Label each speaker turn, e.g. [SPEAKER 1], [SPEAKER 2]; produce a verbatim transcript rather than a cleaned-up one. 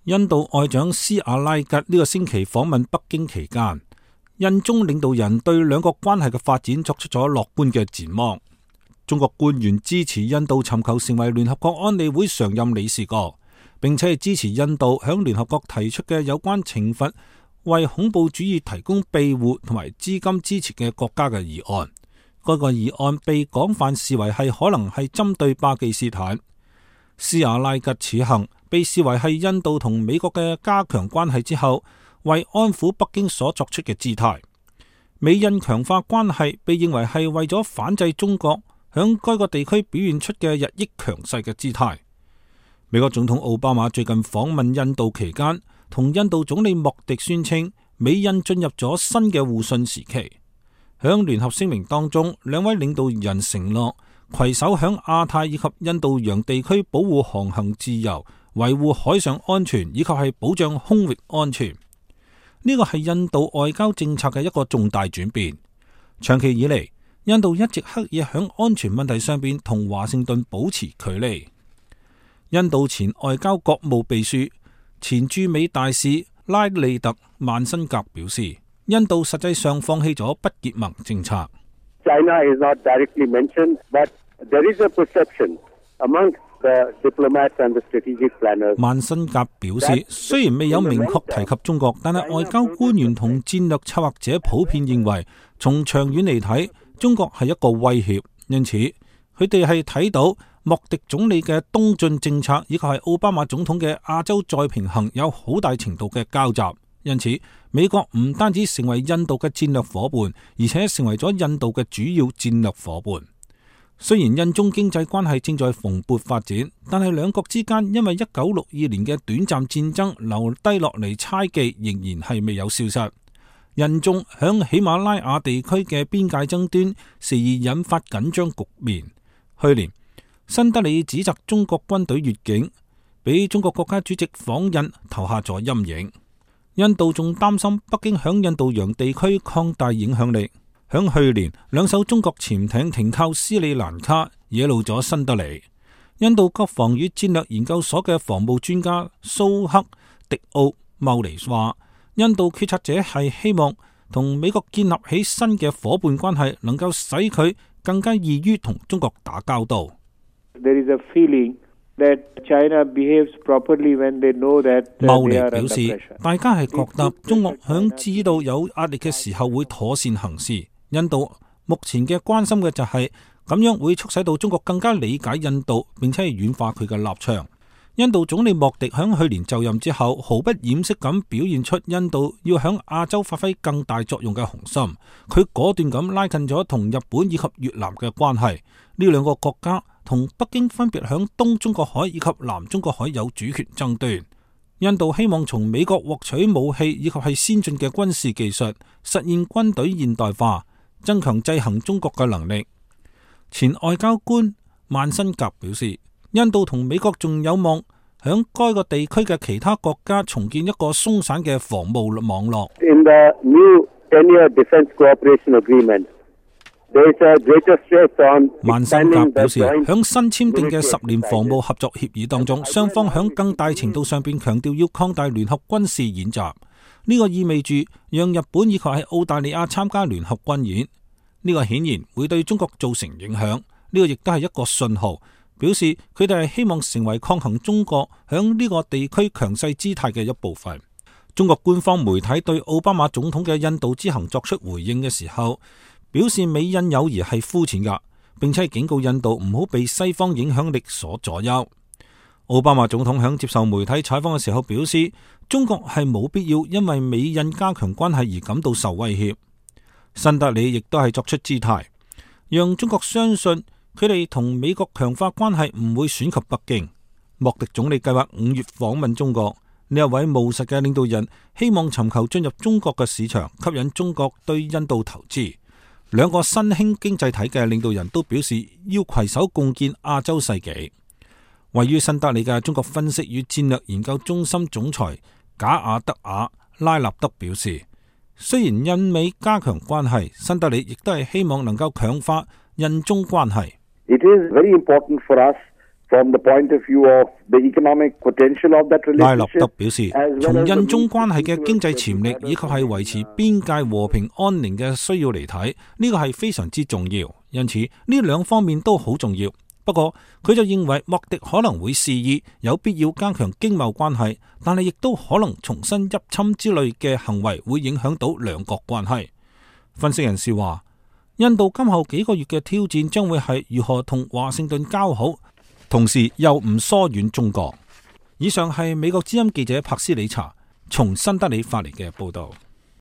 [SPEAKER 1] 印度外長斯阿拉吉呢個星期訪問北京期間，印中領導人對兩國關係嘅發展作出咗樂觀嘅展望。中國官員支持印度尋求成為聯合國安理會常任理事國，並且係支持印度向聯合國提出嘅有關懲罰為恐怖主義提供庇護同埋資金支持嘅國家嘅議案。該個議案被廣泛視為係可能係針對巴基斯坦。斯阿拉吉此行被視為係印度同美國嘅加強關係之後，為安撫北京所作出嘅姿態。美印強化關係被認為係為咗反制中國響該個地區表現出嘅日益強勢嘅姿態。美國總統奧巴馬最近訪問印度期間，同印度總理莫迪宣稱，美印進入咗新嘅互信時期。響聯合聲明當中，兩位領導人承諾攜手響亞太以及印度洋地區保護航行自由、維護海上安全以及係保障空域安全。呢個係印度外交政策嘅一個重大轉變。長期以嚟，印度一直刻意響安全問題上邊同華盛頓保持距離。印度前外交國務秘書、前駐美大使拉利特曼辛格表示，印度實際上放棄咗不結盟政策。
[SPEAKER 2] China is not directly mentioned, but there is a perception among the diplomats and the strategic planners.
[SPEAKER 1] 曼辛格表示，雖然未有明確提及中國，但係外交官員同戰略策劃者普遍認為，從長遠嚟睇，中國係一個威脅。因此，佢哋係睇到莫迪總理嘅東進政策，以及係奧巴馬總統嘅亞洲再平衡有好大程度嘅交集。因此，美國唔單止成為印度嘅戰略夥伴，而且成為咗印度嘅主要戰略夥伴。雖然印中經濟關係正在蓬勃發展，但係兩國之間因為一九六二年嘅短暫戰爭留低落嚟猜忌仍然係未有消失。印中響喜馬拉雅地區嘅邊界爭端時而引發緊張局面。去年，新德里指責中國軍隊越境，俾中國國家主席訪印投下咗陰影。印度仲擔心北京響印度洋地區擴大影響力。響去年，兩艘中國潛艇停靠斯里蘭卡，惹怒咗新德里。印度國防與戰略研究所嘅防務專家蘇克迪奧茂尼話，印度決策者係希望同美國建立起新嘅伙伴關係，能夠使佢更加易於同中國打交道。
[SPEAKER 3] There is a feeling that China behaves properly when they know that they are under pressure.
[SPEAKER 1] 茂尼表示，大家係覺得中國響知道有壓力嘅時候會妥善行事。印度目前嘅關心嘅就係咁樣會促使到中國更加理解印度，並且係軟化佢嘅立場。印度總理莫迪響去年就任之後，毫不掩飾咁表現出印度要響亞洲發揮更大作用嘅雄心。佢果斷咁拉近咗同日本以及越南嘅關係。呢兩個國家同北京分別響東中國海以及南中國海有主權爭端。印度希望從美國獲取武器以及係先進嘅軍事技術，實現軍隊現代化，增強制衡中國嘅能力。前外交官曼辛格表示，印度同美國仲有望響該個地區嘅其他國家重建一個鬆散嘅防務網絡。
[SPEAKER 2] In the new ten-year defense cooperation agreement, there is a greater stress on
[SPEAKER 1] 曼辛格表示，響新簽訂嘅十年防務合作協議當中，雙方響更大程度上邊強調要擴大聯合軍事演習。呢個意味住讓日本以及喺澳大利亞參加聯合軍演，呢個顯然會對中國造成影響。呢個亦都係一個信號，表示佢哋係希望成為抗衡中國響呢個地區強勢姿態嘅一部分。中國官方媒體對奧巴馬總統嘅印度之行作出回應嘅時候，表示美印友誼係膚淺噶，並且警告印度唔好被西方影響力所左右。奧巴馬總統響接受媒體採訪嘅時候表示，中國係冇必要因為美印加強關係而感到受威脅。新德里亦都係作出姿態，讓中國相信佢哋同美國強化關係唔會損及北京。莫迪總理計劃五月訪問中國，呢一位務實嘅領導人希望尋求進入中國嘅市場，吸引中國對印度投資。兩個新興經濟體嘅領導人都表示要攜手共建亞洲世紀。位於新德里嘅中國分析與戰略研究中心總裁賈亞德亞拉納德表示，雖然印美加強關係，新德里亦都係希望能夠強化印中關係。
[SPEAKER 2] It is very important for us
[SPEAKER 4] from the point of view of the economic potential of that
[SPEAKER 1] 拉洛德
[SPEAKER 4] relationship.
[SPEAKER 1] 表示，
[SPEAKER 4] as well
[SPEAKER 1] 從
[SPEAKER 4] as the
[SPEAKER 1] 印中
[SPEAKER 4] means
[SPEAKER 1] 關係嘅
[SPEAKER 4] to
[SPEAKER 1] 經濟
[SPEAKER 4] influence
[SPEAKER 1] 潛力
[SPEAKER 4] the
[SPEAKER 1] 以及係維持邊界和平安寧嘅需要嚟睇，呢個係非常之重要。因此呢兩方面都好重要。不過佢就認為莫迪可能會示意有必要加強經貿關係，但係亦都可能重新入侵之類嘅行為會影響到兩國關係。分析人士話，印度今後幾個月嘅挑戰將會係如何同華盛頓交好，同時又唔疏遠中國。以上係美國之音記者柏斯理查從新德里發嚟嘅報道。